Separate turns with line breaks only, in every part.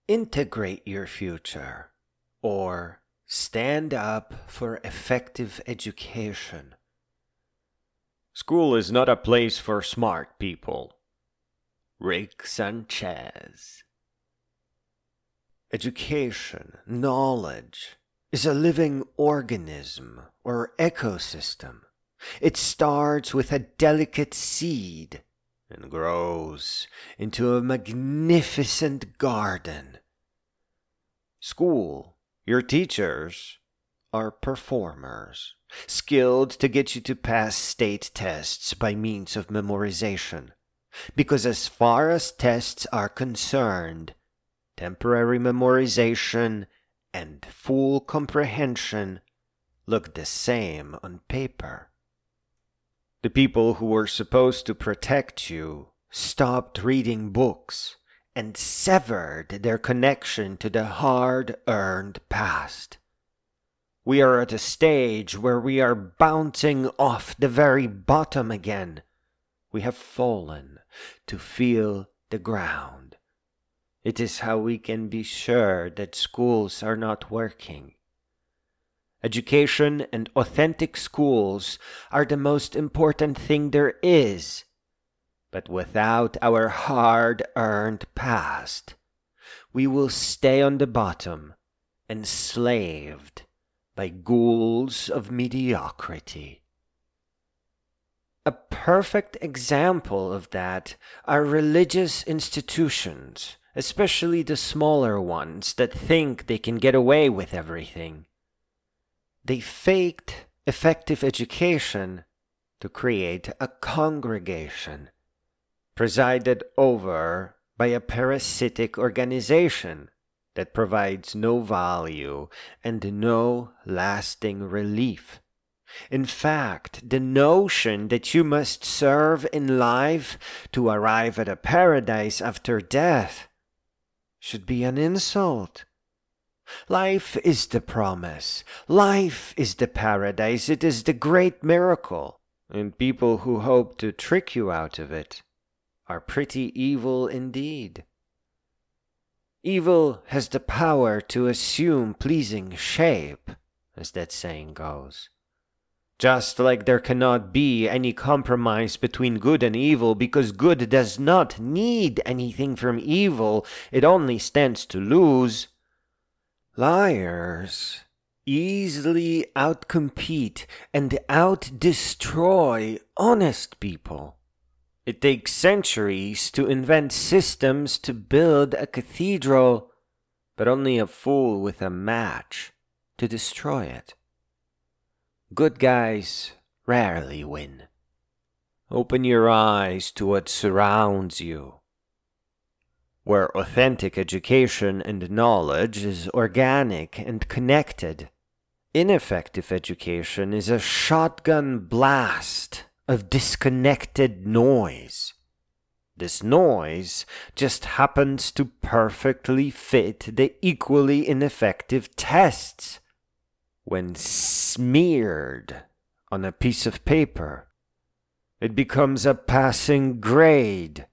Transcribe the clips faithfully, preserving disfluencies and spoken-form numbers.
Integrate your future, or stand up for effective education.
School is not a place for smart people.
Rick Sanchez. Education, knowledge, is a living organism or ecosystem. It starts with a delicate seed and grows into a magnificent garden. School, your teachers, are performers, skilled to get you to pass state tests by means of memorization. Because as far as tests are concerned, temporary memorization and full comprehension look the same on paper. The people who were supposed to protect you stopped reading books and severed their connection to the hard-earned past. We are at a stage where we are bouncing off the very bottom again. We have fallen to feel the ground. It is how we can be sure that schools are not working. Education and authentic schools are the most important thing there is. But without our hard-earned past, we will stay on the bottom, enslaved by ghouls of mediocrity. A perfect example of that are religious institutions, especially the smaller ones that think they can get away with everything. They faked effective education to create a congregation, presided over by a parasitic organization that provides no value and no lasting relief. In fact, the notion that you must serve in life to arrive at a paradise after death should be an insult. Life is the promise. Life is the paradise. It is the great miracle. And people who hope to trick you out of it are pretty evil indeed. Evil has the power to assume pleasing shape, as that saying goes. Just like there cannot be any compromise between good and evil because good does not need anything from evil, it only stands to lose. Liars easily outcompete and outdestroy honest people. It takes centuries to invent systems to build a cathedral, but only a fool with a match to destroy it. Good guys rarely win. Open your eyes to what surrounds you. Where authentic education and knowledge is organic and connected, ineffective education is a shotgun blast of disconnected noise. This noise just happens to perfectly fit the equally ineffective tests. When smeared on a piece of paper, it becomes a passing grade.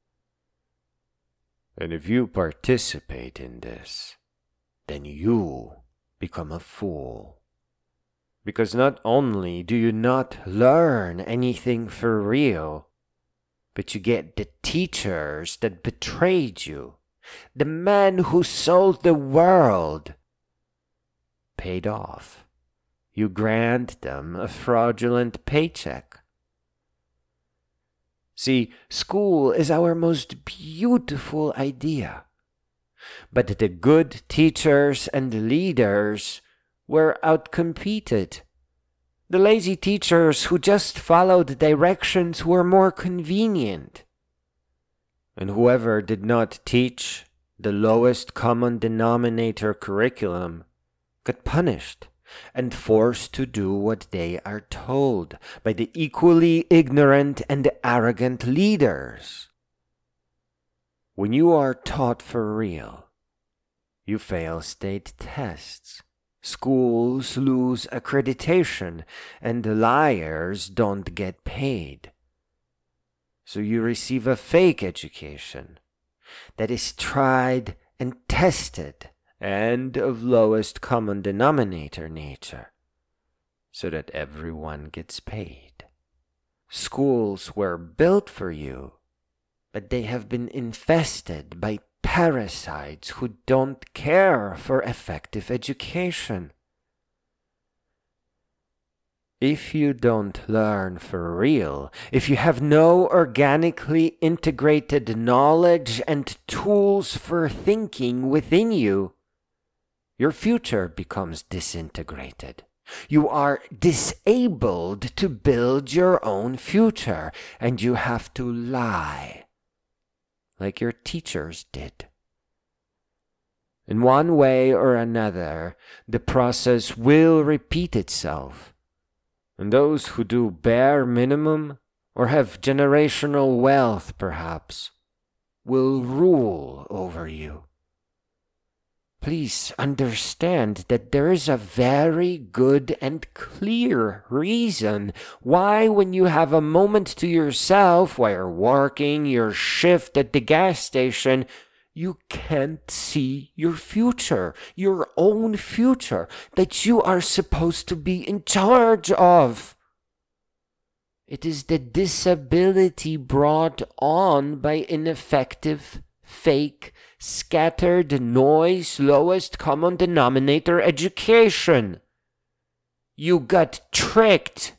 And if you participate in this, then you become a fool. Because not only do you not learn anything for real, but you get the teachers that betrayed you, the man who sold the world, paid off. You grant them a fraudulent paycheck. See, school is our most beautiful idea. But the good teachers and leaders were outcompeted. The lazy teachers who just followed directions were more convenient. And whoever did not teach the lowest common denominator curriculum got punished and forced to do what they are told by the equally ignorant and arrogant leaders. When you are taught for real, you fail state tests, schools lose accreditation, and liars don't get paid. So you receive a fake education that is tried and tested and of lowest common denominator nature, so that everyone gets paid. Schools were built for you, but they have been infested by parasites who don't care for effective education. If you don't learn for real, if you have no organically integrated knowledge and tools for thinking within you, your future becomes disintegrated. You are disabled to build your own future, and you have to lie, like your teachers did. In one way or another, the process will repeat itself. And those who do bare minimum, or have generational wealth perhaps, will rule over you. Please understand that there is a very good and clear reason why, when you have a moment to yourself while you're working your shift at the gas station, you can't see your future, your own future, that you are supposed to be in charge of. It is the disability brought on by ineffective, fake, scattered noise, lowest common denominator education. You got tricked.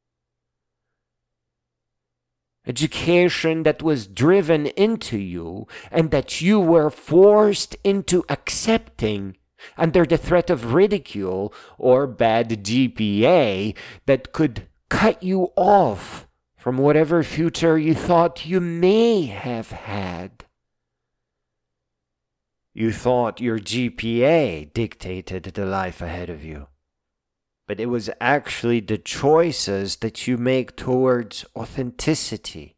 Education that was driven into you and that you were forced into accepting under the threat of ridicule or bad G P A that could cut you off from whatever future you thought you may have had. You thought your G P A dictated the life ahead of you. But it was actually the choices that you make towards authenticity.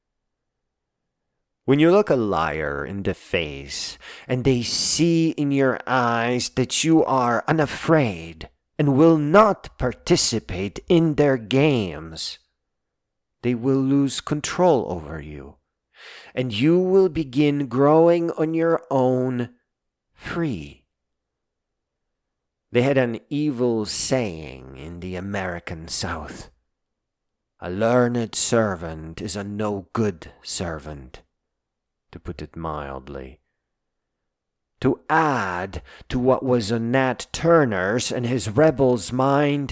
When you look a liar in the face and they see in your eyes that you are unafraid and will not participate in their games, they will lose control over you, and you will begin growing on your own, free. They had an evil saying in the American South: a learned servant is a no-good servant, to put it mildly. To add to what was on Nat Turner's and his rebels' mind,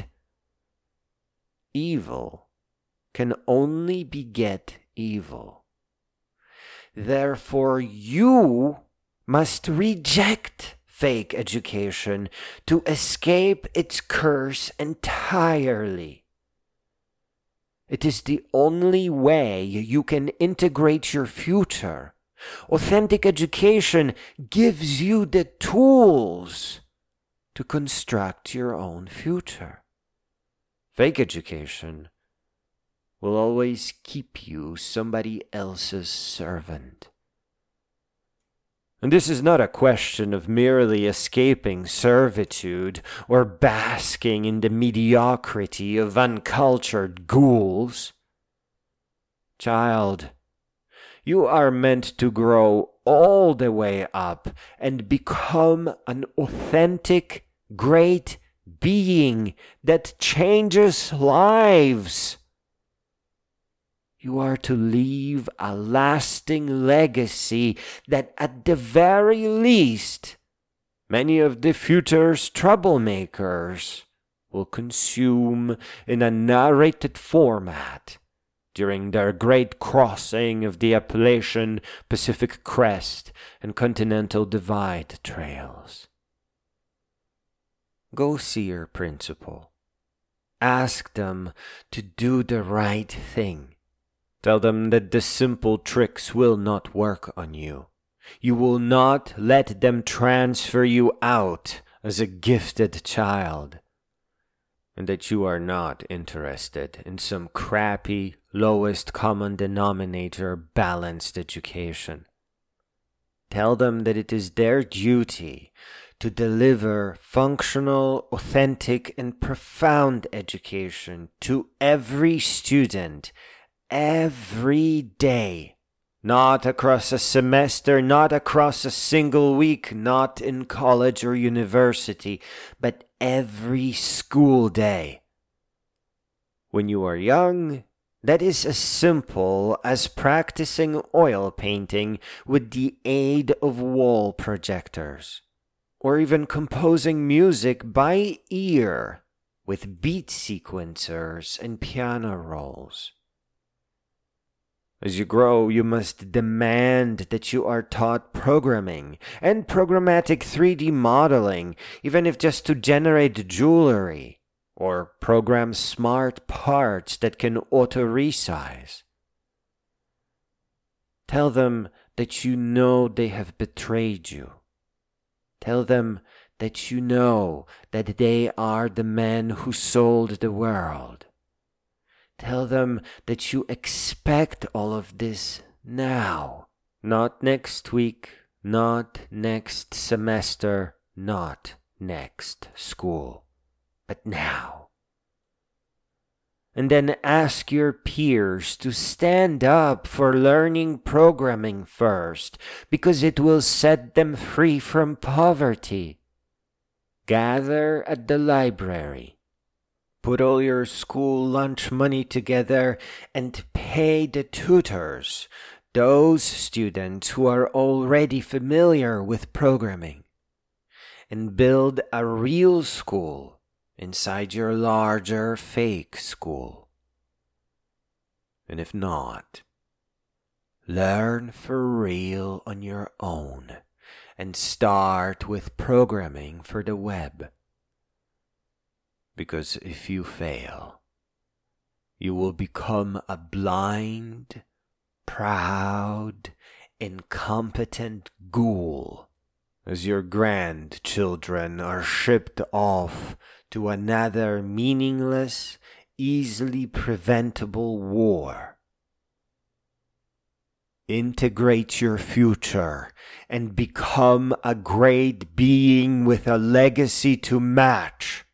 evil can only beget evil. Therefore, you must reject fake education to escape its curse entirely. It is the only way you can integrate your future. Authentic education gives you the tools to construct your own future. Fake education will always keep you somebody else's servant. And this is not a question of merely escaping servitude or basking in the mediocrity of uncultured ghouls. Child, you are meant to grow all the way up and become an authentic, great being that changes lives. You are to leave a lasting legacy that, at the very least, many of the future's troublemakers will consume in a narrated format during their great crossing of the Appalachian, Pacific Crest, and Continental Divide trails. Go see your principal. Ask them to do the right thing. Tell them that the simple tricks will not work on you. You will not let them transfer you out as a gifted child, and that you are not interested in some crappy, lowest common denominator balanced education. Tell them that it is their duty to deliver functional, authentic, and profound education to every student every day, Not across a semester, not across a single week, not in college or university, but every school day. When you are young, that is as simple as practicing oil painting with the aid of wall projectors, or even composing music by ear with beat sequencers and piano rolls. As you grow, you must demand that you are taught programming and programmatic three D modeling, even if just to generate jewelry, or program smart parts that can auto-resize. Tell them that you know they have betrayed you. Tell them that you know that they are the men who sold the world. Tell them that you expect all of this now, not next week, not next semester, not next school, but now. And then ask your peers to stand up for learning programming first, because it will set them free from poverty. Gather at the library. Put all your school lunch money together and pay the tutors, those students who are already familiar with programming, and build a real school inside your larger fake school. And if not, learn for real on your own and start with programming for the web. Because if you fail, you will become a blind, proud, incompetent ghoul as your grandchildren are shipped off to another meaningless, easily preventable war. Integrate your future and become a great being with a legacy to match.